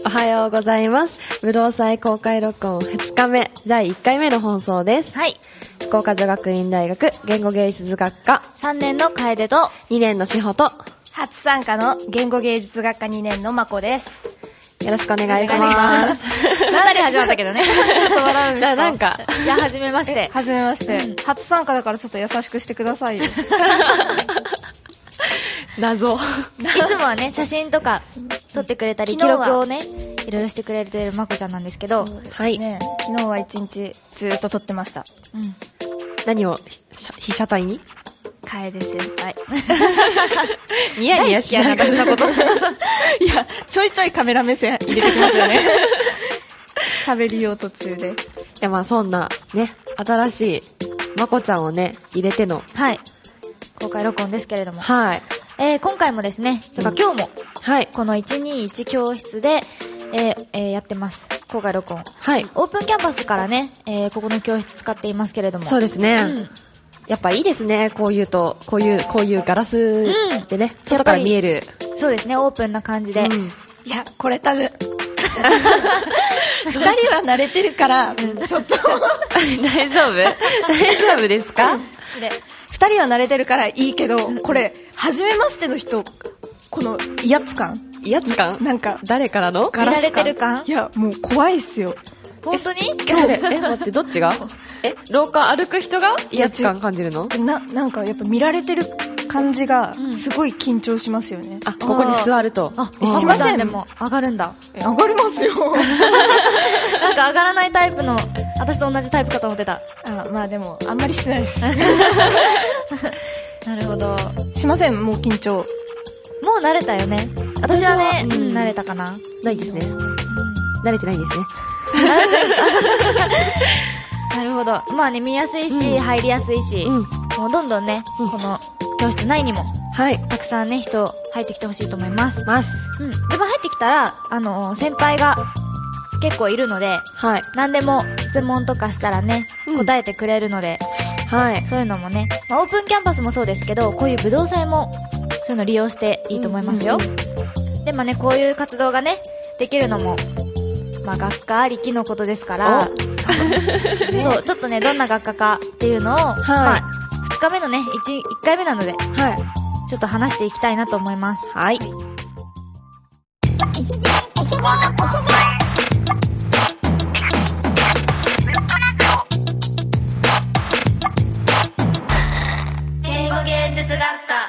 おはようございます。武道祭公開録音2日目第1回目の放送です。 はい。 福岡女学院大学言語芸術学科 3年の楓と 2年の志保と初参加の言語芸術学科2年のまこです。 よろしくお願いします。 なり始まったけどね。 ちょっと笑うんですか？ なんかいや、はじめまして。 はじめまして、初参加だからちょっと優しくしてくださいよ。 謎。 いつもはね、写真とか撮ってくれたり、記録をね、いろいろしてくれてるまこちゃんなんですけど、 はい。 ね、昨日は一日ずっと撮ってました。 うん。 何を被写体に？ 楓先輩。 ニヤニヤしながら。 私のこと。 いや、ちょいちょいカメラ目線入れてきますよね。喋りよう途中で。 いや、まあそんなね、新しいまこちゃんをね、入れての。 はい。公開録音ですけれども。 はい。 今回もですね、てか今日も、 はい。 この121教室で、やってます。公開録音。 はい。 オープンキャンパスからね、ここの教室使っていますけれども。 そうですね。 うん。 やっぱいいですね、こういうガラスでね、外から見える。 そうですね、オープンな感じで。 いや、これ多分、二人は慣れてるから、ちょっと。 大丈夫ですか？ 二人は慣れてるからいいけど、これ、初めましての人、この威圧感なんか、 誰からの？ 見られてる感？ いや、もう怖いっすよ。 本当に？ 待って、どっちが？廊下歩く人が威圧感感じるの？ なんかやっぱ見られてる感じがすごい緊張しますよね。 あ、ここに座ると。 しません。 でも上がるんだ。 上がりますよ。 なんか上がらないタイプの、私と同じタイプかと思ってた。 まあでもあんまりしないです。 なるほど。 しません、もう緊張。 もう慣れたよね。私はね、慣れたかな。 ないですね。慣れてないんですね。 なるほど。まあね、見やすいし、入りやすいし、もうどんどんね、この教室内にも、 はい。 たくさんね、人入ってきてほしいと思います。で、 ます。 まあ入ってきたら、先輩が結構いるので、 はい。 何でも質問とかしたらね、答えてくれるので、 はい。 そういうのもね、まあ、オープンキャンパスもそうですけど、こういう武道祭も、そういうの利用していいと思いますよ。で、まあね、こういう活動がね、できるのも、まあ学科ありきのことですから、そう、ちょっとね、どんな学科かっていうのを、まあ、2日目のね、1回目なので、 はい。 ちょっと話していきたいなと思います。 はい。 言語芸術学科。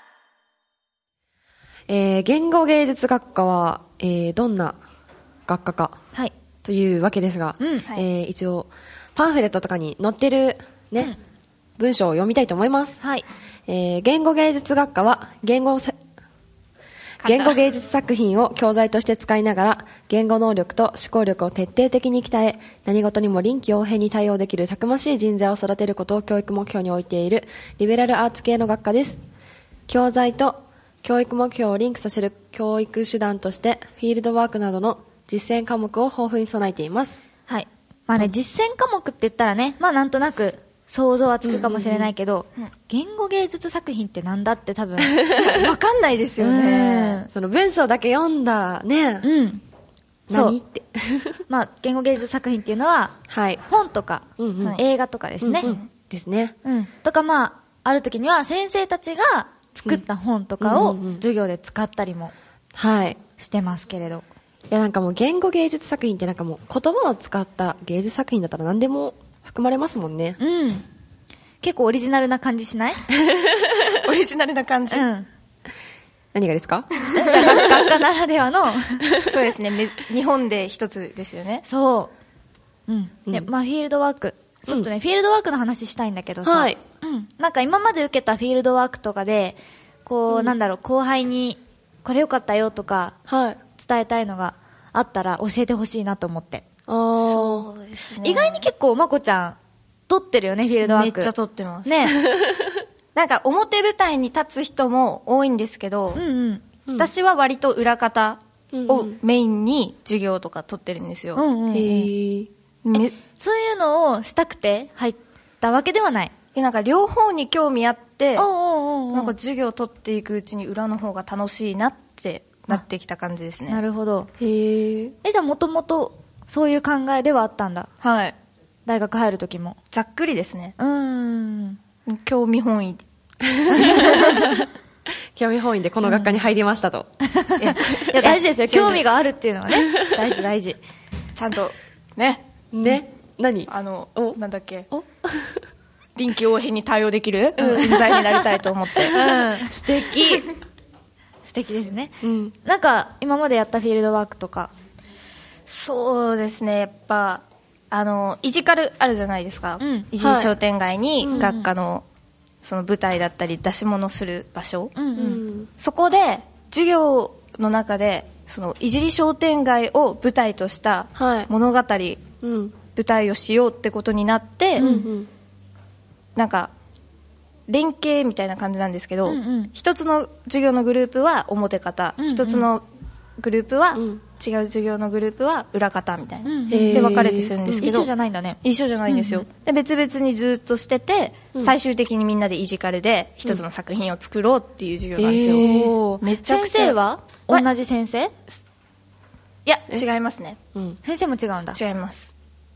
言語芸術学科は、どんな学科か、 はい。 というわけですが、一応パンフレットとかに載ってるね、文章を読みたいと思います。 はい。 言語芸術学科は言語芸術作品を教材として使いながら言語能力と思考力を徹底的に鍛え、何事にも臨機応変に対応できるたくましい人材を育てることを教育目標に置いているリベラルアーツ系の学科です。教材と教育目標をリンクさせる教育手段としてフィールドワークなどの実践科目を豊富に備えています。 はい。まあね、実践科目って言ったらね、まあなんとなく想像はつくかもしれないけど、言語芸術作品ってなんだって多分。 わかんないですよね。 その文章だけ読んだね。何って。 まあ、言語芸術作品っていうのは、 はい。 本とか、映画とかですね。 ですね。 とかまあ、ある時には先生たちが作った本とかを授業で使ったりもしてますけれど。 いやなんかもう言語芸術作品ってなんかもう言葉を使った芸術作品だったら何でも含まれますもんね。 結構オリジナルな感じしない？ オリジナルな感じ。 何がですか？ 学科ならではの。 そうですね。日本で一つですよね。 そう。で、まあフィールドワーク。ちょっとね、フィールドワークの話したいんだけどさ。なんか今まで受けたフィールドワークとかで、こう、なんだろう、後輩に、これよかったよとか、伝えたいのがあったら教えてほしいなと思って。 そうですね。 意外に結構まこちゃん撮ってるよね、フィールドワーク。 めっちゃ撮ってますね。 なんか表舞台に立つ人も多いんですけど、私は割と裏方をメインに授業とか取ってるんですよ。 そういうのをしたくて入ったわけではない。 なんか両方に興味あって、なんか授業を取っていくうちに裏の方が楽しいなってなってきた感じですね。 なるほど。 へえ。 じゃあもともとそういう考えではあったんだ。 はい。 大学入る時も。 ざっくりですね。 興味本位。 興味本位でこの学科に入りましたと。 いや大事ですよ。興味があるっていうのはね。大事大事。 ちゃんと、ね。 ね。何？ なんだっけ。臨機応変に対応できる人材になりたいと思って。 素敵。素敵ですね。なんか、今までやったフィールドワークとか。 そうですね。やっぱ、イジカルあるじゃないですか。イジ商店街に学科の、その舞台だったり出し物する場所。そこで、授業の中で、その、いじり商店街を舞台とした物語、舞台をしようってことになって、なんか連携みたいな感じなんですけど、一つの授業のグループは表方、一つのグループは違う授業のグループは裏方みたいな、で分かれてするんですけど、 一緒じゃないんだね。 一緒じゃないんですよ、で別々にずっとしてて、最終的にみんなでイジカルで一つの作品を作ろうっていう授業なんですよ。めちゃくちゃ。 先生は同じ先生？ いや違いますね、 先生も違うんだ。 違います。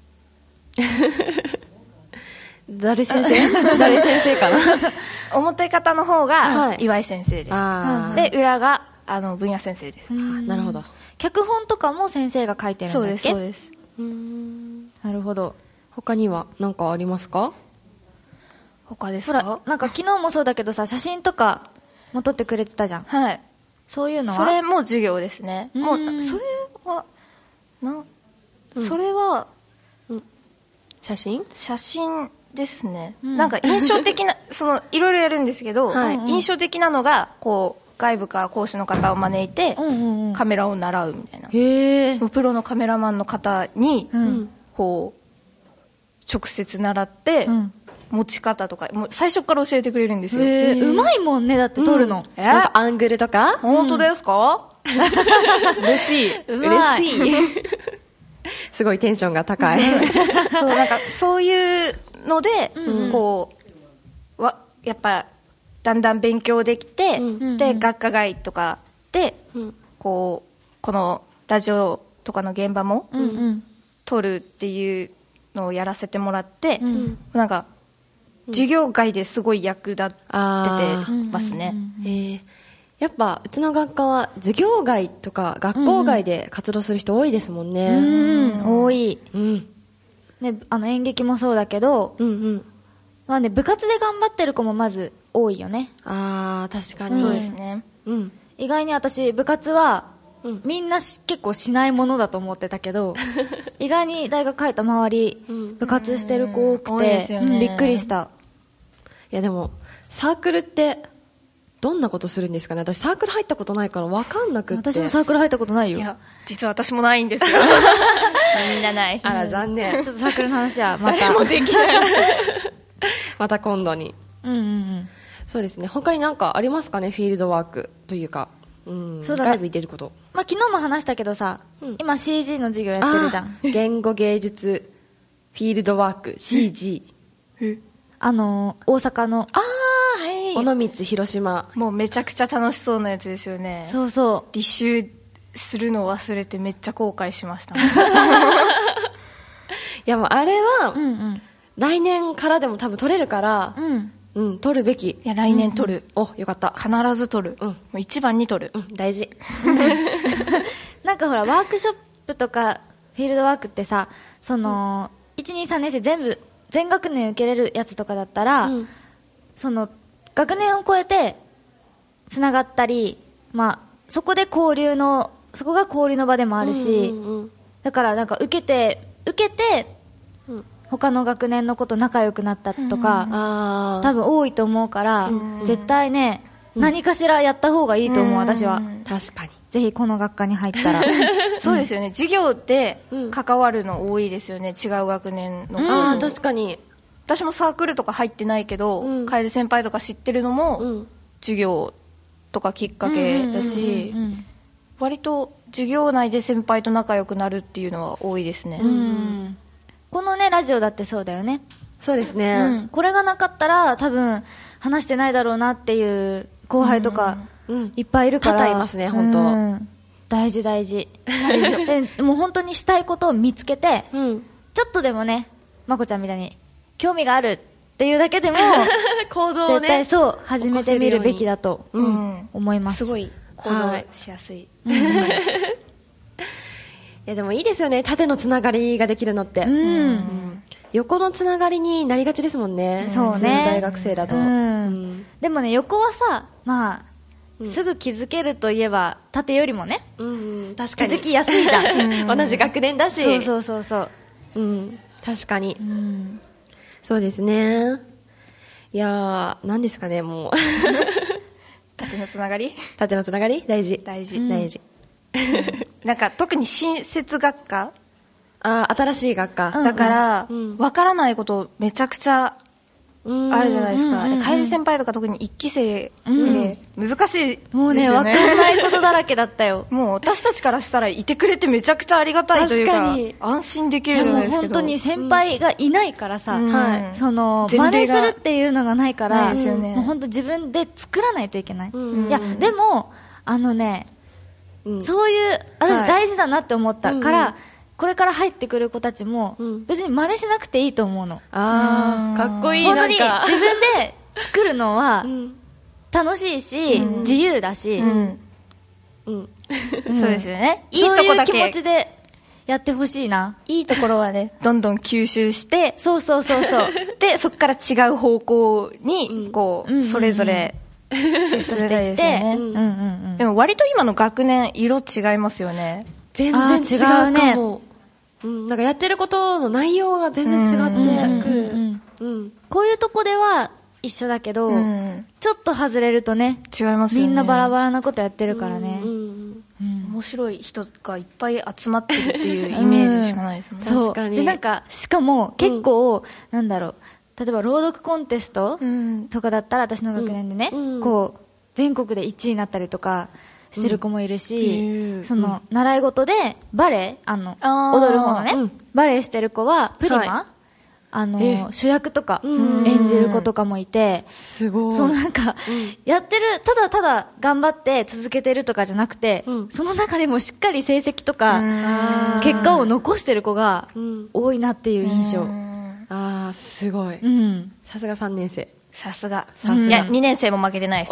誰先生？誰先生かな。 表方の方が岩井先生です、で裏が分野先生です。 なるほど。 脚本とかも先生が書いてるんだっけ？ そうです。 なるほど。 他には何かありますか？ 他ですか？ ほら、なんか昨日もそうだけどさ、写真とかも撮ってくれてたじゃん。 はい。 そういうのは？ それも授業ですね。もうそれはそれは写真ですね。なんか印象的ないろいろやるんですけど、印象的なのがこう外部から講師の方を招いてカメラを習うみたいな。プロのカメラマンの方にこう直接習って持ち方とかもう最初から教えてくれるんですよ。 うまいもんね、だって撮るの。 なんかアングルとか。 本当ですか？嬉しい。 嬉しい。すごいテンションが高い。 なんかそういうので、こうやっぱだんだん勉強できて、で学科外とかで、このラジオとかの現場も撮るっていうのをやらせてもらって、なんか授業外ですごい役立っててますね。 やっぱうちの学科は授業外とか学校外で活動する人多いですもんね。 多い。ね、演劇もそうだけど、まあね、部活で頑張ってる子もまず多いよね。 確かに。 そうですね。 意外に私、部活は、みんな結構しないものだと思ってたけど、意外に大学帰った周り、部活してる子多くて、びっくりした。 いやでも、サークルって、どんなことするんですかね。私サークル入ったことないから分かんなくって。 私もサークル入ったことないよ。 いや、実は私もないんですよ。みんなない。 あら、残念。 ちょっとサークルの話はまた。 誰もできない。 また今度に。そうですね。他に何かありますかね、フィールドワークというか。そうだね、外部に出ること。 まあ昨日も話したけどさ、今 CG の授業やってるじゃん。 言語芸術フィールドワーク CG。 大阪の。 尾道、広島。 もうめちゃくちゃ楽しそうなやつですよね。 そうそう。 履修するのを忘れてめっちゃ後悔しました。いやもうあれは、来年からでも多分取れるから、取るべき。 いや、来年取る。 よかった。 必ず取る。もう一番に取る。 大事。 なんかほら、ワークショップとか、フィールドワークってさ、1、2、3年生全学年受けれるやつとかだったら、学年を超えてつながったり、まあ、そこが交流の場でもあるし、だからなんか受けて、他の学年の子と仲良くなったとか、多分多いと思うから、絶対ね、何かしらやった方がいいと思う、私は。 確かに。 ぜひこの学科に入ったら。 そうですよね。授業で関わるの多いですよね、違う学年の。 確かに。 私もサークルとか入ってないけど、楓先輩とか知ってるのも、授業とかきっかけだし、割と授業内で先輩と仲良くなるっていうのは多いですね。 このね、ラジオだってそうだよね。 そうですね。 これがなかったら多分話してないだろうなっていう後輩とかいっぱいいるから。 多々いますね、本当。 大事大事。でもう本当にしたいことを見つけて、ちょっとでもね、まこちゃんみたいに興味があるっていうだけでも、 行動をね、 絶対そう始めてみるべきだと思います。 すごい行動しやすい。 いやでもいいですよね、縦のつながりができるのって。横のつながりになりがちですもんね。 そうね。 大学生だと。 でもね、横はさ、まあ、すぐ気づけるといえば、縦よりもね、 確かに気づきやすいじゃん。 同じ学年だし。 そう。 確かに。そうですね。いやー、何ですかね、もう。 縦のつながり縦のつながり大事。 なんか特に新設学科新しい学科。 だから、わからないことめちゃくちゃあるじゃないですか。楓先輩とか特に1期生で難しいですよね。 もうね、わからないことだらけだったよ。 もう私たちからしたらいてくれてめちゃくちゃありがたいというか、安心できるじゃないですけど。 本当に先輩がいないからさ、その真似するっていうのがないから、もう本当自分で作らないといけない。いや、でも、そういう、私大事だなって思ったから、これから入ってくる子たちも、別に真似しなくていいと思うの。 かっこいい。 本当に自分で作るのは楽しいし、自由だし、 そうですよね。いいとこだけ。 そういう気持ちでやってほしいな。 いいところはね、どんどん吸収して、 そう。 で、そこから違う方向に、こう、それぞれ、 シフトしていって、 でも割と今の学年、色違いますよね。 全然違うかも。なんかやってることの内容が全然違ってくる。 こういうとこでは一緒だけど、ちょっと外れるとね、 違いますよね。 みんなバラバラなことやってるからね。 面白い人がいっぱい集まってるっていうイメージしかないですもんね。 確かに。で、なんか、しかも結構、なんだろう、例えば朗読コンテストとかだったら私の学年でね、こう、全国で1位になったりとか、してる子もいるし、その、習い事で、バレエ踊る方のね、バレエしてる子は、プリマ主役とか、演じる子とかもいて、 すごい。 そうなんか、やってる、ただただ頑張って続けてるとかじゃなくて、その中でもしっかり成績とか、結果を残してる子が多いなっていう印象。 すごい。さすが3年生。 さすが。いや、2年生も負けてないです。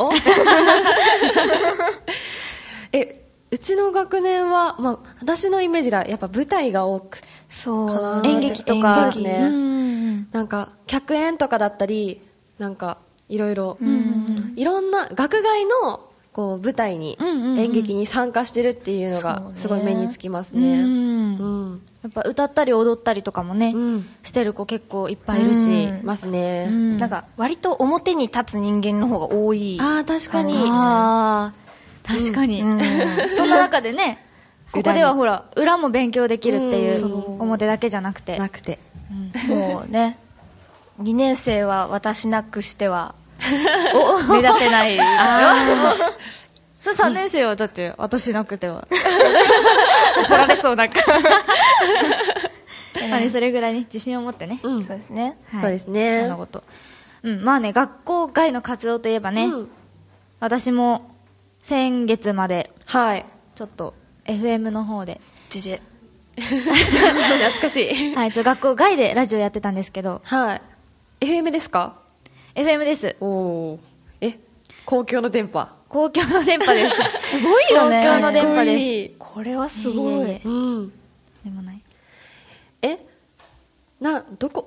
うちの学年は、私のイメージではやっぱ舞台が多く、 演劇とか、 そうですね。なんか、客演とかだったり、なんか、いろいろ、いろんな、学外の、こう、舞台に、演劇に参加してるっていうのが、すごい目につきますね。 やっぱ歌ったり踊ったりとかもね、してる子結構いっぱいいるし。 いますね。 なんか、割と表に立つ人間の方が多い。 確かに。 確かに。そんな中でね、ここではほら、裏も勉強できるっていう、表だけじゃなくて。 もうね、2年生は私なくしては、目立てないですよ。 それ3年生はだって、私なくては。 怒られそうなんか。 それぐらいね、自信を持ってね。 そうですね。 そうですね。 そんなこと。まあね、学校外の活動といえばね、私も、先月まで、ちょっと FM の方で、 懐かしい。 学校外でラジオやってたんですけど、 FM ですか？ FM です。 公共の電波。 公共の電波です。 すごいよね。 公共の電波です。 これはすごい。 でもない。 どこ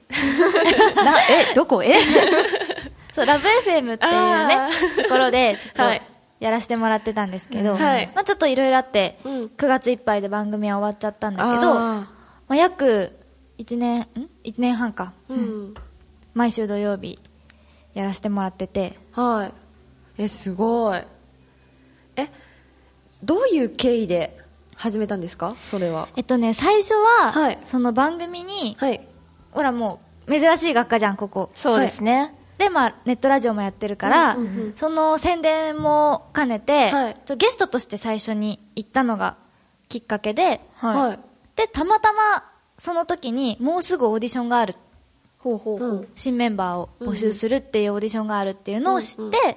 どこそう、ラブ FM っていうね、ところで、ちょっと、やらせてもらってたんですけど、ちょっといろいろあって、9月いっぱいで番組は終わっちゃったんだけど、約1年半か。毎週土曜日、やらせてもらってて。 すごい。どういう経緯で始めたんですか？それは。 最初は、その番組に、ほらもう、珍しい学科じゃん、ここ。 そうですね。 で、ネットラジオもやってるから、その宣伝も兼ねて、ゲストとして最初に行ったのがきっかけで、で、たまたまその時にもうすぐオーディションがある。新メンバーを募集するっていうオーディションがあるっていうのを知って、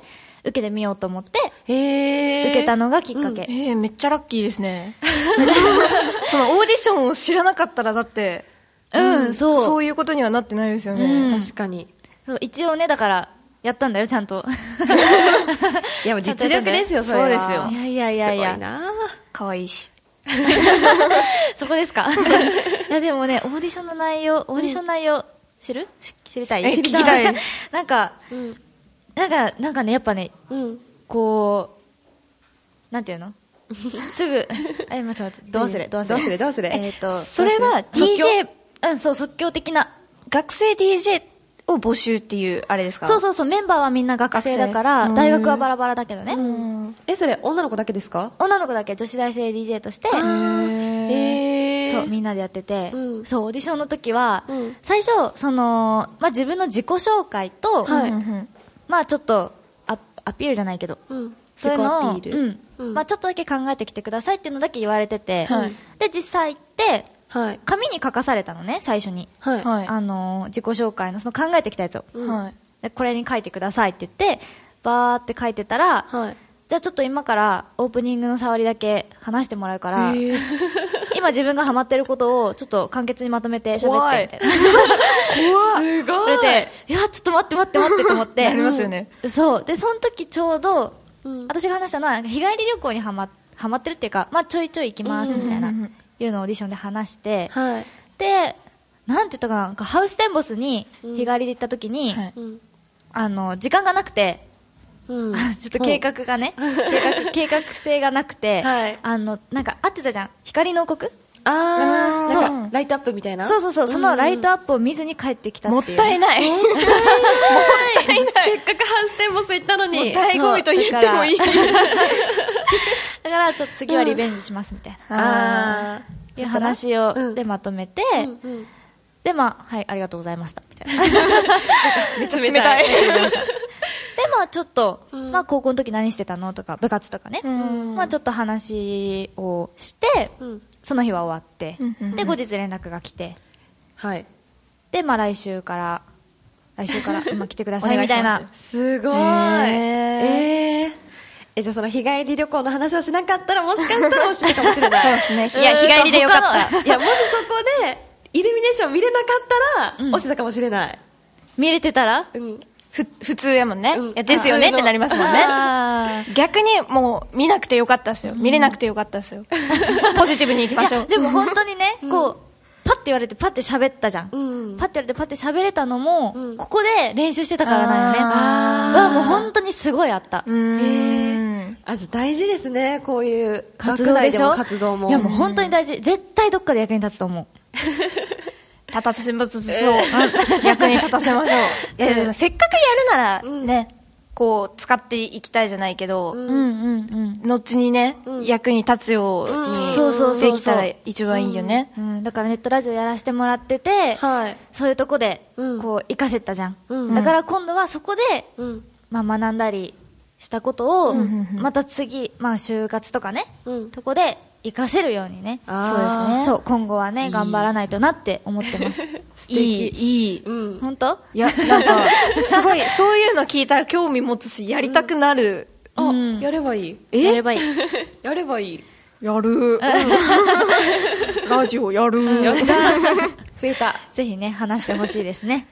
受けてみようと思って、 受受けたのがきっかけ。 めっちゃラッキーですね。そのオーディションを知らなかったらだって、そういうことにはなってないですよね。 確かに。 そう一応ね、だから、やったんだよ、ちゃんと。 いや、もう実力ですよ、それは。 そうですよ。 いや。 すごいな。 可愛いし。 そこですか？いや、でもね、オーディション内容、知りたい？ 聞きたい。 なんかね、やっぱね、こう、なんていうの？すぐ、待って、どうするそれは DJ、 そう、即興的な。 学生 DJ を募集っていう、あれですか？ そう、メンバーはみんな学生だから、大学はバラバラだけどね。 それ、女の子だけですか？ 女の子だけ、女子大生 DJ として、そう、みんなでやってて、そう、オーディションの時は、最初、自分の自己紹介と、ちょっと、アピールじゃないけど、そういうのを、ちょっとだけ考えてきてくださいっていうのだけ言われてて、で、実際行って、紙に書かされたのね、最初に。自己紹介の、その考えてきたやつを。でこれに書いてくださいって言って、バーって書いてたら、じゃあちょっと今からオープニングの触りだけ話してもらうから、今自分がハマってることをちょっと簡潔にまとめて喋ってみたいな。 すごい。 いや、ちょっと待ってと思って。 なりますよね。 そう。で、その時ちょうど、私が話したのは、日帰り旅行にハマってるっていうか、ちょいちょい行きますみたいな、いうのをオーディションで話して、で、なんて言ったかな、ハウステンボスに日帰りで行った時に、時間がなくて、ちょっと計画がね、計画性がなくて、なんか合ってたじゃん。光の王国？ なんか、ライトアップみたいな？ そう、そのライトアップを見ずに帰ってきたっていう。 もったいない。 せっかくハウステンボス行ったのに。 醍醐味と言ってもいい。 だから、次はリベンジしますみたいな。いう話を、でまとめて、で、はい、ありがとうございました。みたいな。 めっちゃ冷たい。 で、ちょっと、高校の時何してたのとか、部活とかね。ちょっと話をして、その日は終わって、で、後日連絡が来て、で、来週から今来てくださいみたいな。 すごい。じゃあその日帰り旅行の話をしなかったらもしかしたら教えたかもしれない。 そうですね。いや、日帰りでよかった。 いや、もしそこで、イルミネーション見れなかったら、教えたかもしれない。 見れてたら普通やもんね。ですよねってなりますもんね。逆にもう見なくてよかったですよ。見れなくてよかったですよ。ポジティブに行きましょう。 でも本当にね、こう、パッて言われてパッて喋ったじゃん。パッて言われてパッて喋れたのも、ここで練習してたからだよね。もう本当にすごいあった。 大事ですね、こういう学内での活動も。 いやもう本当に大事。絶対どっかで役に立つと思う。 立たせましょう。役に立たせましょう。いや、でもせっかくやるならね、こう使っていきたいじゃないけど、後にね、役に立つようにできたら一番いいよね。 だからネットラジオやらせてもらってて、そういうとこでこう活かせたじゃん。だから今度はそこで学んだりしたことをまた次、就活とかね、とこで活かせるようにね。 そうですね。 そう、今後はね、頑張らないとなって思ってます。 いい。 本当？ いや、なんか、すごい、そういうの聞いたら興味持つし、やりたくなる。 やればいい。 やればいい。 やればいい。 やる。ラジオやる。 増えた。ぜひね、話してほしいですね。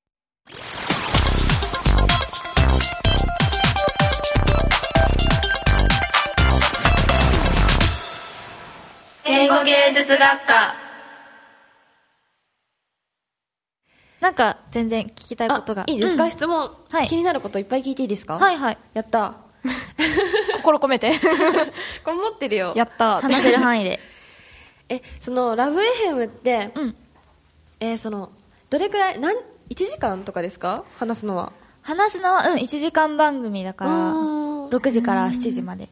言語芸術学科。 なんか全然聞きたいことがいいですか？質問、気になることいっぱい聞いていいですか？やった心込めてこれ持ってるよ。 やった話せる範囲でそのラブ FM って、どれくらい1時間とかですか？話すのは 1時間番組だから6時から7時まで。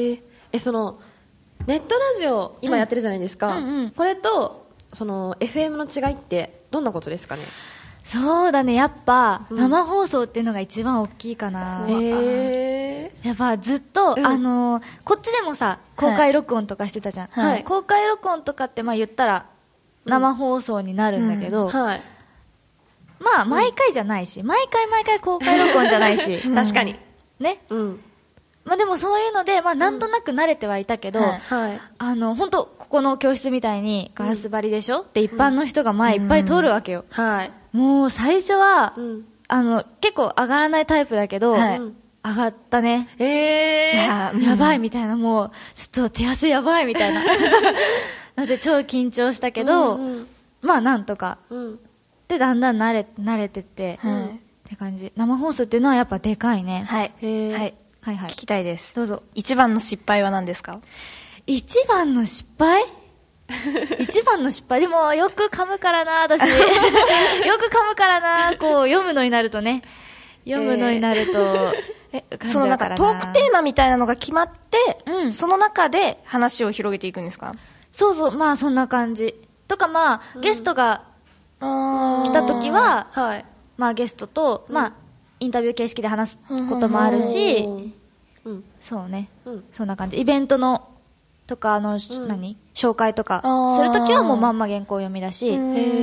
ネットラジオ今やってるじゃないですか、これとその FM の違いってどんなことですかね？ そうだね、やっぱ、生放送っていうのが一番大きいかな。やっぱずっと、こっちでもさ、公開録音とかしてたじゃん。公開録音とかって言ったら生放送になるんだけど、毎回じゃないし、毎回公開録音じゃないし、 確かに。 ね。 うん。 まあでもそういうので、まあなんとなく慣れてはいたけど、 はい。 本当ここの教室みたいにガラス張りでしょ、で一般の人が前いっぱい通るわけよ。 はい。 もう最初は、 うん。 結構上がらないタイプだけど、 はい上がったね。 いややばいみたいな、もう、ちょっと手汗やばいみたいな。ので超緊張したけど、まあなんとか。で、だんだん慣れてって、って感じ。生放送っていうのはやっぱでかいね。 はい。はい。 はいはい。 聞きたいです。 どうぞ。 一番の失敗は何ですか？ 一番の失敗一番の失敗でもよく噛むからな、私。よく噛むからな、こう、読むのになるとね。読むのになると、 そのなんかトークテーマみたいなのが決まって、その中で話を広げていくんですか？ そうそう、まあそんな感じ。とかまあ、ゲストが来た時は、 はい。 まあゲストと、まあ、インタビュー形式で話すこともあるし、そうね、そんな感じ。イベントの、とか、紹介とか、するときはもうまんま原稿読みだし、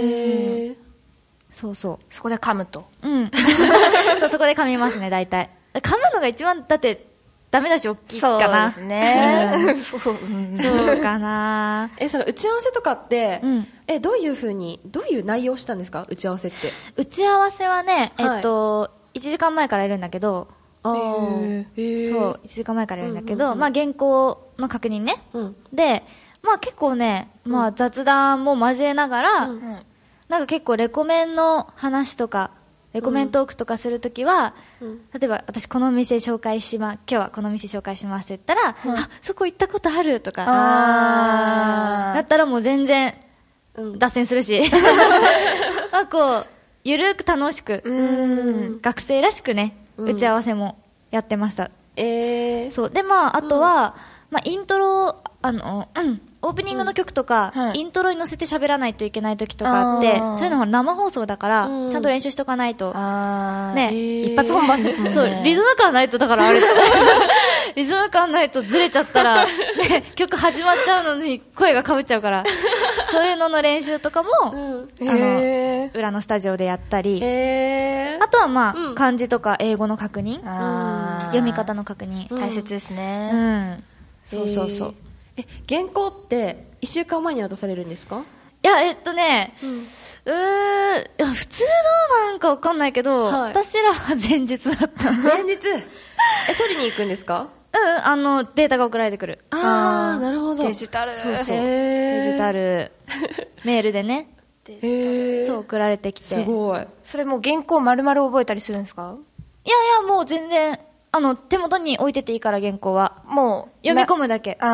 そうそう。 そこで噛むと。 そう、そこで噛みますね、大体。噛むのが一番、だって、ダメだし、大きいかな。 そうですね。 そうかな。 その打ち合わせとかって、どういう内容をしたんですか？打ち合わせって。 打ち合わせはね、1時間前からいるんだけど、そう、1時間前からいるんだけど、まあ原稿の確認ね。で、まあ結構ね、まあ雑談も交えながら、なんか結構レコメンの話とか、レコメントークとかするときは、例えば私この店紹介今日はこの店紹介しますって言ったら、あ、そこ行ったことあるとか、だったらもう全然、脱線するし、まあこう、ゆるく楽しく、学生らしくね、打ち合わせもやってました。そう。で、まあ、あとは、まあ、イントロ、オープニングの曲とか、イントロに乗せて喋らないといけない時とかあって、そういうのは生放送だから、ちゃんと練習しとかないと。ね。 一発本番ですもんね。 そう、リズム感ないと、だからあれ、リズム感ないとずれちゃったら、ね、曲始まっちゃうのに声が被っちゃうから、そういうのの練習とかも、裏のスタジオでやったり、あとはまあ、漢字とか英語の確認、読み方の確認。 大切ですね。 そうそうそう。 原稿って1週間前に渡されるんですか？ いや、いや普通どうなんかわかんないけど、私らは前日だった。 前日取りに行くんですか？ データが送られてくる。 なるほど。 デジタル。 そうそう。デジタル。メールでね。そう、送られてきて。 すごい。 それもう原稿丸々覚えたりするんですか？ いやいや、もう全然、手元に置いてていいから原稿は。 もう、 読み込むだけ。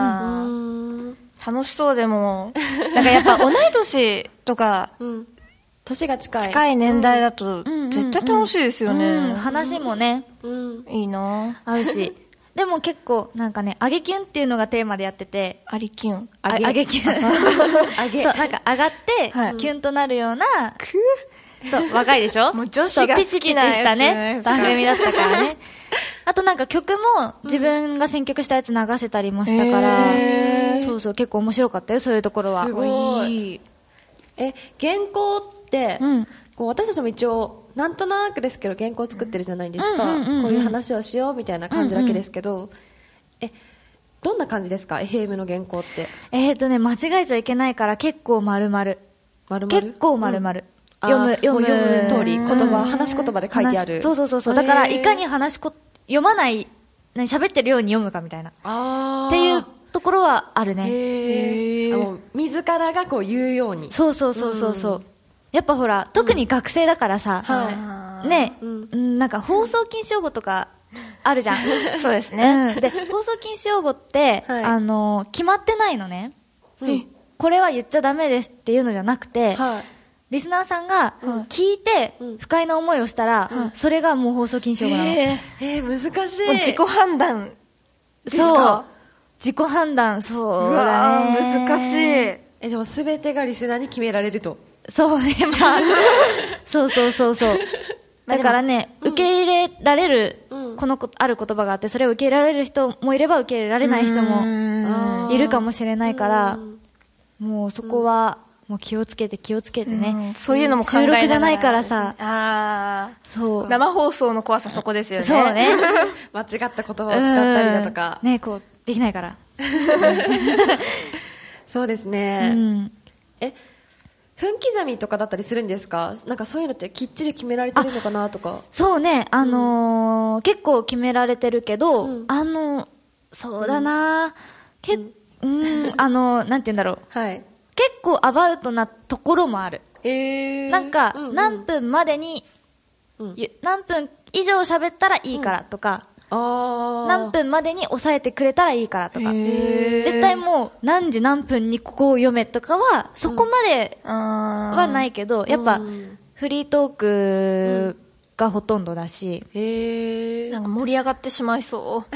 楽しそうでも、なんかやっぱ同い年とか、 年が近い年代だと、絶対楽しいですよね。 話もね、 いいな合うし。でも結構、なんかね、上げキュンっていうのがテーマでやってて。 ありキュン。 上げキュン。そう、なんか上がって、キュンとなるような、そう、若いでしょ？ もう女子が好きなやつピチピチしたね、番組だったからね。あとなんか曲も自分が選曲したやつ流せたりもしたから、そうそう、結構面白かったよ、そういうところは。 すごい。原稿って、こう私たちも一応、なんとなくですけど原稿作ってるじゃないですか。こういう話をしようみたいな感じだけですけど、どんな感じですか？ FM の原稿って。 間違えちゃいけないから結構丸々。結構丸々。読む通り、話し言葉で書いてある。 そう。だから、いかに読まない、喋ってるように読むかみたいな。っていうところはあるね。 自らがこう言うように。 そう。やっぱほら、特に学生だからさ、ね、なんか放送禁止用語とかあるじゃん。 そうですね。 で、放送禁止用語って、決まってないのね。これは言っちゃダメですっていうのじゃなくて、リスナーさんが聞いて不快な思いをしたら、それがもう放送禁止用語なの。 難しい。 自己判断ですか？そう。 自己判断、そうだね。 難しい。 でも全てがリスナーに決められると。 そうね、まあ。そう。だからね、受け入れられる、ある言葉があって、それを受け入れられる人もいれば受け入れられない人もいるかもしれないから、もうそこは、 もう気をつけてね。 そういうのも考えながら。 収録じゃないからさ。 そう。生放送の怖さそこですよね。 そうね。 間違った言葉を使ったりだとか。 ね、こう、できないから。 そうですね。分刻みとかだったりするんですか？なんかそういうのってきっちり決められてるのかなとか。 そうね、結構決められてるけど、そうだな、なんて言うんだろう。 はい。 結構アバウトなところもある。なんか、何分までに、何分以上喋ったらいいからとか、何分までに抑えてくれたらいいからとか、絶対もう何時何分にここを読めとかはそこまではないけど、やっぱフリートークがほとんどだし、 なんか盛り上がってしまいそう。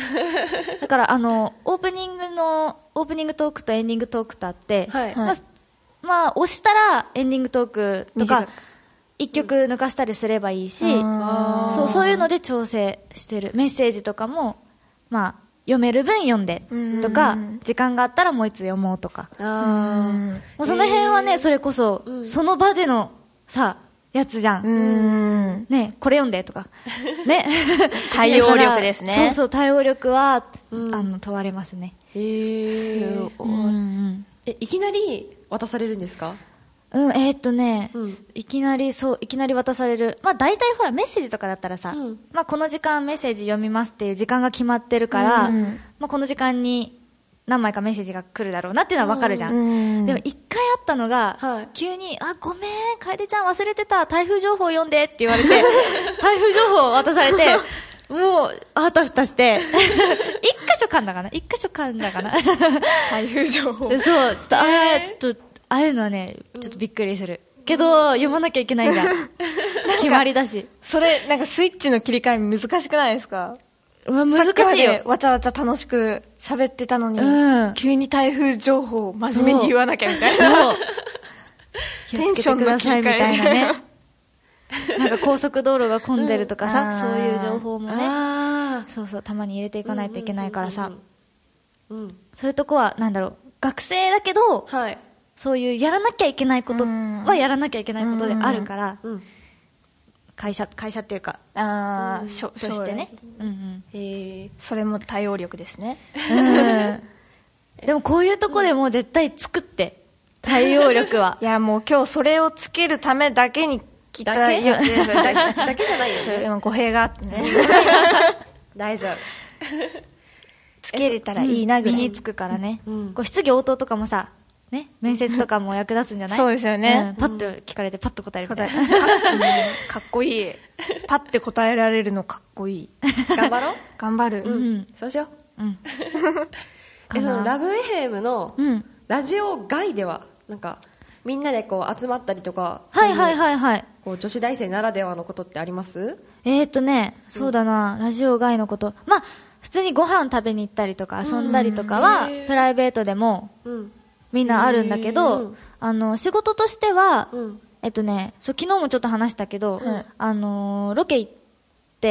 だからオープニングトークとエンディングトークとあって、まあ押したらエンディングトークとか一曲抜かしたりすればいいし、そういうので調整してる。メッセージとかも、まあ、読める分読んでとか、時間があったらもう一つ読もうとか。もうその辺はね、それこそ、その場でのさ、やつじゃん。ね、これ読んでとか。ね。 対応力ですね。 そうそう、対応力は、問われますね。 すごい。 いきなり渡されるんですか？ いきなり渡される。まあ大体ほらメッセージとかだったらさ、まあこの時間メッセージ読みますっていう時間が決まってるから、まあこの時間に何枚かメッセージが来るだろうなっていうのはわかるじゃん。でも一回あったのが、急に、ごめん、楓ちゃん忘れてた、台風情報読んでって言われて、台風情報を渡されて、もう、あたふたして、一箇所噛んだかな台風情報。 そう、ちょっと、ああいうのはね、ちょっとびっくりする。けど、読まなきゃいけないじゃん。決まりだし。 それ、なんかスイッチの切り替え難しくないですか？ 難しいよ。 わちゃわちゃ楽しく喋ってたのに、急に台風情報を真面目に言わなきゃみたいな。 テンションの切り替えみたいなね。なんか高速道路が混んでるとかさ、そういう情報もね。そう、たまに入れていかないといけないからさ。そういうとこは、なんだろう、学生だけど、そういうやらなきゃいけないことはやらなきゃいけないことであるから、会社っていうか、としてね。 それも対応力ですね。 でもこういうとこでもう絶対作って、対応力は。 いやもう今日それをつけるためだけに来ただけじゃないよね。でも語弊があってね。 大丈夫。 つけれたらいいなぐらい。 身につくからね。こう質疑応答とかもさ、ね、面接とかも役立つんじゃない？ そうですよね。 パッと聞かれてパッと答えるみたいな。 かっこいい。パッて答えられるのかっこいい。 頑張ろう。 頑張る。 そうしよう。そのラブFMのラジオ外では、なんか、みんなでこう集まったりとか、こう女子大生ならではのことってあります？ そうだな、ラジオ外のこと。まあ、普通にご飯食べに行ったりとか遊んだりとかは、プライベートでも、みんなあるんだけど、仕事としては、昨日もちょっと話したけど、ロケ行って、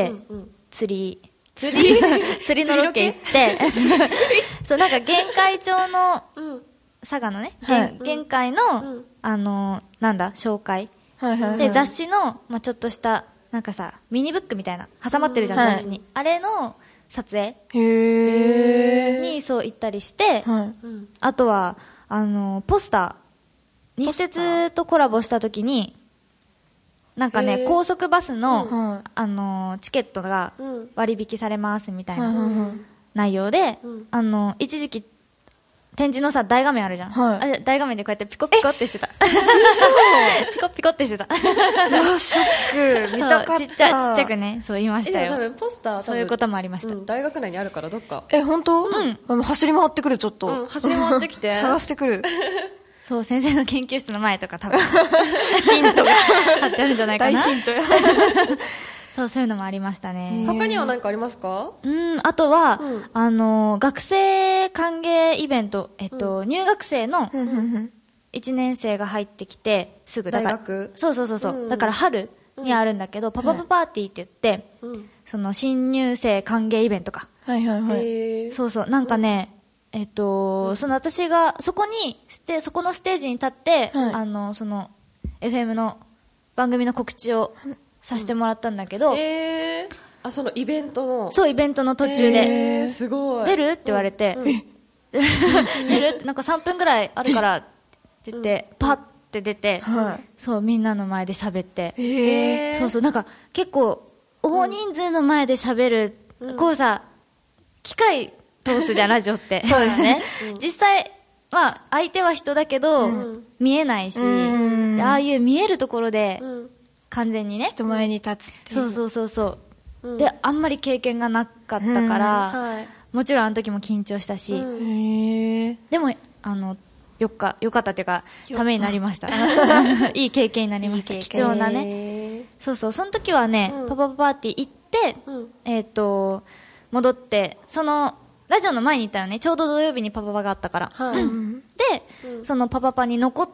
釣りのロケ行って、そう、なんか玄海町の、佐賀のね、玄海の、なんだ、紹介。で、雑誌の、まあちょっとした、なんかさ、ミニブックみたいな、挟まってるじゃん、雑誌に。あれの撮影に、そう行ったりして、あとは、ポスター、西鉄とコラボした時に、なんかね、高速バスの、チケットが割引されますみたいな内容で、一時期、展示のさ、大画面あるじゃん。大画面でこうやってピコピコってしてた。ピコピコってしてた。 ショック。見たかった。 ちっちゃくね、そう言いましたよ。 多分ポスター、 そういうこともありました。 大学内にあるからどっか。 本当？走り回ってくる、ちょっと。 走り回ってきて。 探してくる。 そう、先生の研究室の前とか多分、ヒントが貼ってあるんじゃないかな。 大ヒントや。 そういうのもありましたね。 他には何かありますか？ あとは、学生歓迎イベント、入学生の1年生が入ってきて、すぐ大学？ そう。だから春にあるんだけど、パパパパーティーって言って、その新入生歓迎イベントか。そう、なんかね、 その私がそこのステージに立って、その FM の番組の告知をさせてもらったんだけど、 そのイベントのそうイベントの途中で、 すごい出るって言われて、出るってなんか3分ぐらいあるからって言って、パッて出て、そうみんなの前で喋って、そうそうなんか結構大人数の前で喋る、こうさ機械通すじゃんラジオってそうですね実際まあ相手は人だけど、見えないし、ああいう見えるところで、完全にね人前に立つっていう。 そうそう、であんまり経験がなかったから、もちろんあの時も緊張したし、でもよかったっていうかためになりましたいい経験になりました。貴重なね。そうその時はね、パパパーティー行って、戻ってそのラジオの前に行ったよね。ちょうど土曜日にパパパがあったから、で、そのパパパに残った、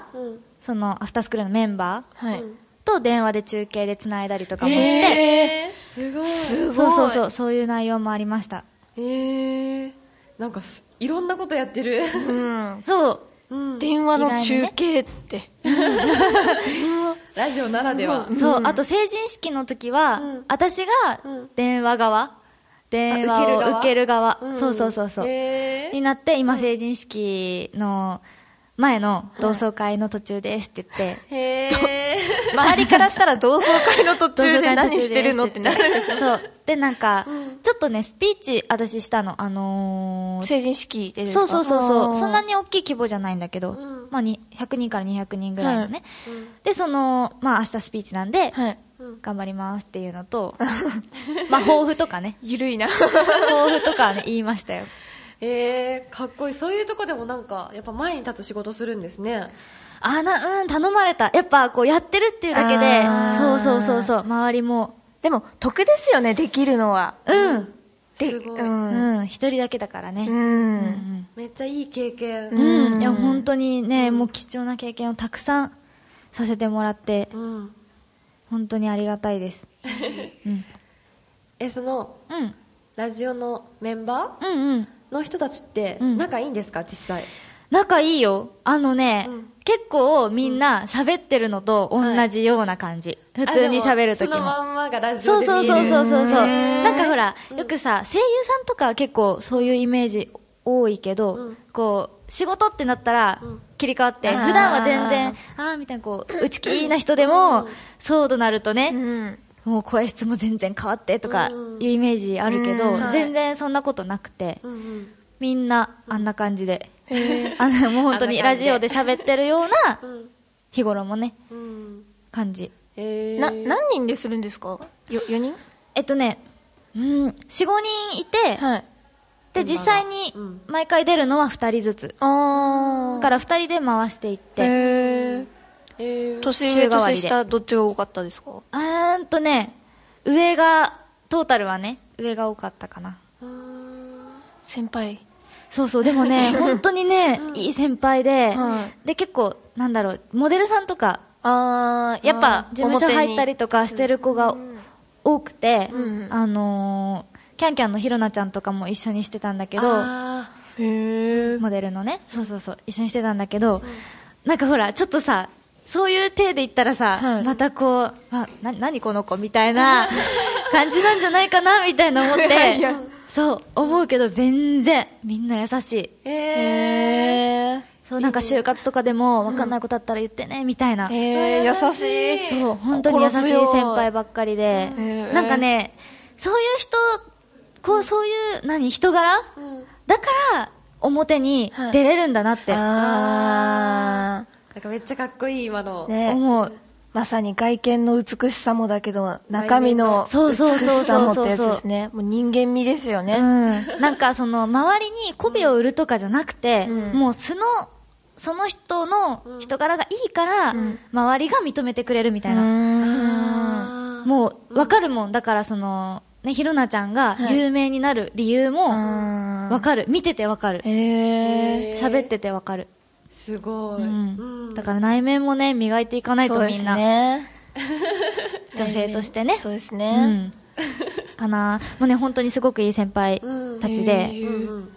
そのアフタースクールのメンバー、と電話で中継でつないだりとかもして、すごいそういう内容もありました。 なんかいろんなことやってるそう、 電話の中継って、 ラジオならでは。 そう、あと成人式の時は、私が電話を受ける側、そうになって、今成人式の前の同窓会の途中ですって言って、 周りからしたら同窓会の途中で何してるのってなるでしょ。 そうでなんか、ちょっとねスピーチ私したの、 成人式でですか。 そうそんなに大きい規模じゃないんだけど、まあ100人から200人ぐらいのね、でまあ明日スピーチなんで、頑張りますっていうのとまあ抱負とかね、 ゆるいな抱負とかね言いましたよ。 かっこいい。そういうとこでもなんかやっぱ前に立つ仕事するんですね。 頼まれた。やっぱこうやってるっていうだけで、そう周りもでも得ですよね、できるのは。 すごい。 一人だけだからね。 めっちゃいい経験。 いや本当にね、もう貴重な経験をたくさんさせてもらって、本当にありがたいです。 そのラジオのメンバーの人たちって仲いいんですか、実際。 仲いいよ。結構みんな喋ってるのと同じような感じ。普通に喋るときも。 そのまんまがラジオで見える。 そう。なんかほら、よくさ、声優さんとか結構そういうイメージ多いけど、こう、仕事ってなったら切り替わって、普段は全然、みたいなこう、内気な人でも、そうとなるとね、もう声質も全然変わってとかいうイメージあるけど、全然そんなことなくて、みんなあんな感じで、もう本当にラジオで喋ってるような日頃もね、感じ。 何人でするんですか？4人 4、5人いて、で実際に毎回出るのは2人ずつだから2人で回していって、 年上年下どっちが多かったですか？ 上がトータルはね上が多かったかな。 先輩。 そうでもね本当にねいい先輩で、で結構なんだろう、モデルさんとかやっぱ事務所入ったりとかしてる子が多くて、キャンキャンのひろなちゃんとかも一緒にしてたんだけど、モデルのね、そう一緒にしてたんだけど、なんかほらちょっとさ、そういう体で言ったらさ、またこう何この子みたいな感じなんじゃないかなみたいな思ってそう思うけど、全然みんな優しい。そうなんか就活とかでも分かんないことあったら言ってねみたいな、 優しい。 そう本当に優しい先輩ばっかりで、なんかねそういう人、こうそういう人柄、だから表に出れるんだなって、 なんかめっちゃかっこいい今の、 思う。 まさに外見の美しさもだけど中身の美しさもってやつですね。もう人間味ですよね。 なんかその周りに媚びを売るとかじゃなくて、もうその人の人柄がいいから、周りが認めてくれるみたいな。もう分かるもん。だからそのね、ひろなちゃんが有名になる理由も分かる。見てて分かる。喋ってて分かる。 すごい、 だから内面もね磨いていかないと、みんな女性としてね。 そうですね、 かな。もうね本当にすごくいい先輩たちで、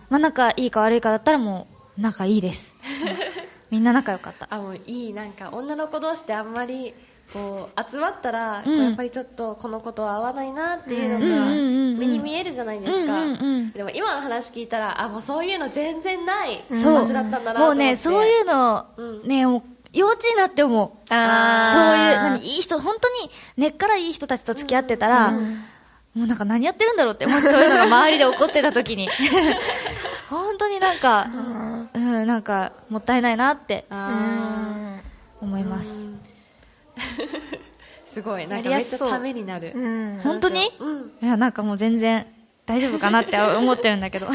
まあ仲いいか悪いかだったらもう仲いいですみんな仲良かった。 あ、もういい。なんか女の子同士であんまりこう集まったら、こうやっぱりちょっとこの子とは合わないなっていうのが目に見えるじゃないですか。でも今の話聞いたら、あ、もうそういうの全然ない場所だったんだなと思って。 もうね、そういうの、ね、もう幼稚になって思う。そういういい人、本当に根っからいい人たちと付き合ってたら、もうなんか何やってるんだろうって、もしそういうのが周りで起こってた時に本当になんか、なんかもったいないなって思います。 すごい、なんかめっちゃためになる。 本当に？いや、なんかもう全然大丈夫かなって思ってるんだけどい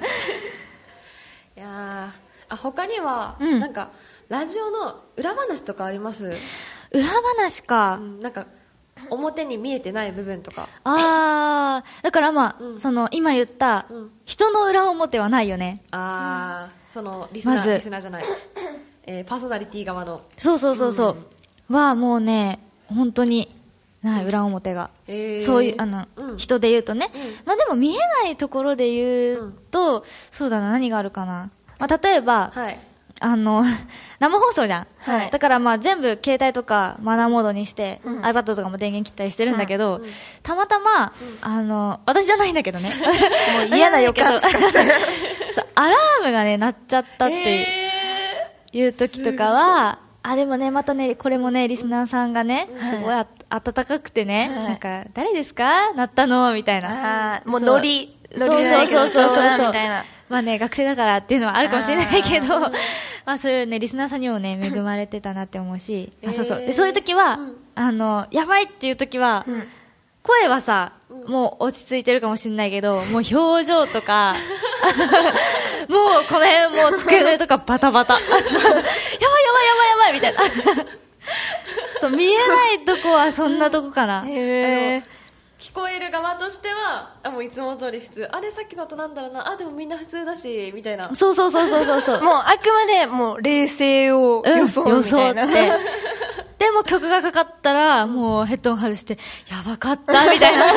やー、他には、なんかラジオの裏話とかあります？ 裏話か、 なんか表に見えてない部分とか。 だからまあ、その今言った、人の裏表はないよね。 そのリスナーじゃない、パーソナリティ側の。そうはもうね、本当にない裏表が、そういう人で言うとね、まあでも見えないところで言うと、そうだな、何があるかな。まあ例えば、生放送じゃん、だからまあ全部携帯とかマナーモードにして、iPad とかも電源切ったりしてるんだけど、たまたま私じゃないんだけどねもう嫌な予感アラームがね鳴っちゃったっていう時とかは、でもね、またね、これもね、リスナーさんがね、すごい温かくてね、なんか、誰ですか鳴ったのみたいな。 もうノリそうみたいな。まあね、学生だからっていうのはあるかもしれないけど、まあそういうね、リスナーさんにもね、恵まれてたなって思うし、そういう時は、やばいっていう時は、声はさ、もう落ち着いてるかもしれないけど、もう表情とか、もうこの辺もう机の上とかバタバタ。やばいみたいな。そう、見えないとこはそんなとこかな。 聞こえる側としては、もういつも通り普通。あれさっきの音なんだろうな。でもみんな普通だし、みたいな。 そう。もうあくまでもう冷静を予想みたいな。 でも曲がかかったら、もうヘッドホン外して、やばかった、みたいな。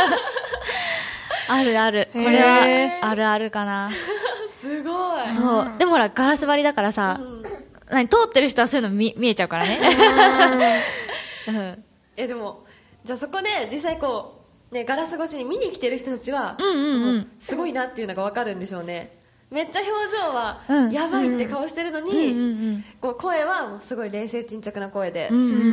ある。これは、あるかな。 すごい。 そう。でもほら、ガラス張りだからさ、通ってる人はそういうの見えちゃうからね。 でも、じゃあそこで実際こう、ね、ガラス越しに見に来てる人たちは、すごいなっていうのがわかるんでしょうね。めっちゃ表情はやばいって顔してるのに、こう声はもうすごい冷静沈着な声で。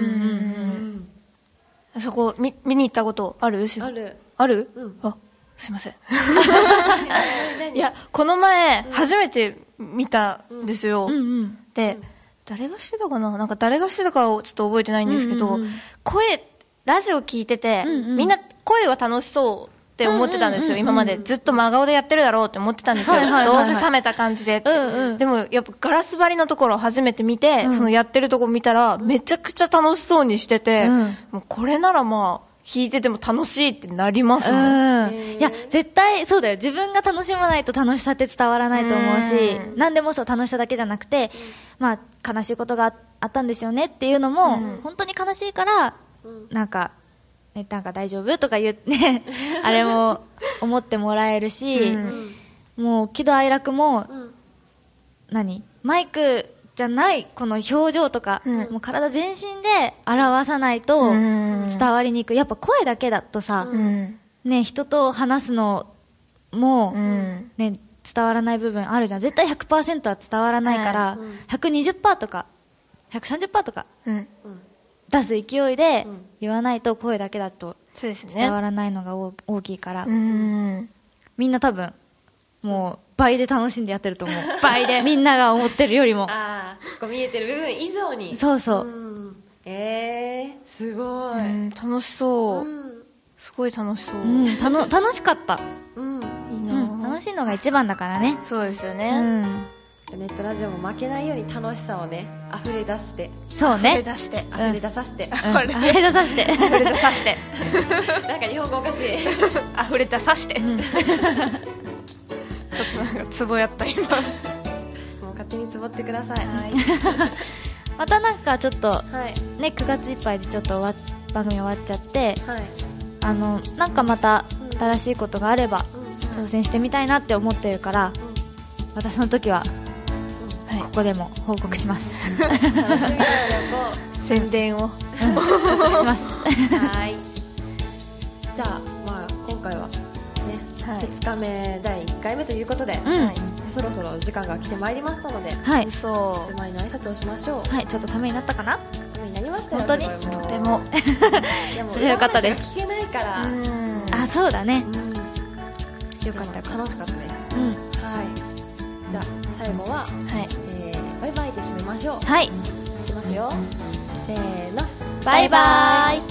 そこ見に行ったことある？ある？すいませんいや、この前初めて見たんですよ。で、誰がしてたかな、なんか誰がしてたかをちょっと覚えてないんですけど、ラジオ聞いてて、みんな声は楽しそうって思ってたんですよ。今までずっと真顔でやってるだろうって思ってたんですよ。どうせ冷めた感じでって。でもやっぱガラス張りのところを初めて見て、そのやってるとこ見たらめちゃくちゃ楽しそうにしてて、もうこれならまあ聞いてても楽しいってなりますもん。 いや、絶対そうだよ。自分が楽しまないと楽しさって伝わらないと思うし、何でもそう、楽しさだけじゃなくて、まあ悲しいことがあったんですよねっていうのも、本当に悲しいから、なんか大丈夫とか言って、あれも思ってもらえるし、もう喜怒哀楽も、マイクじゃないこの表情とか、もう体全身で表さないと伝わりにくい。やっぱ声だけだとさ、ね、人と話すのも、ね、伝わらない部分あるじゃん。絶対 100% は伝わらないから、120% とか 130% とか、出す勢いで言わないと声だけだと伝わらないのが大きいから、みんな多分もう倍で楽しんでやってると思う。倍でみんなが思ってるよりも、 こう見えてる部分以上に。 そう、 すごい、 楽しそう、すごい楽しそう、 楽しかった、 いいな、 楽しいのが一番だからね。 そうですよね、 ネットラジオも負けないように楽しさをね、溢れ出して、 そうね、 溢れ出させて、 溢れ出させてなんか日本語おかしい溢れ出させて、ちょっとなんかツボやった今。もう勝手にツボってください。 またなんかちょっとね、9月いっぱいでちょっと番組終わっちゃって、なんかまた新しいことがあれば挑戦してみたいなって思ってるから、 またその時は、ここでも報告します。 宣伝を報告します。 はい。じゃあ、今回はね、2日目第1回目ということで、そろそろ時間が来てまいりましたので、 はい、 おしまいの挨拶をしましょう。 はい、ちょっとためになったかな。 ためになりましたよ。 本当にとても。 それよかったです。 聞けないから。 あ、そうだね。 よかった。楽しかったです。はい。じゃあ最後は、バイバイで締めましょう。 はい。 いきますよ。せーの。 バイバイ。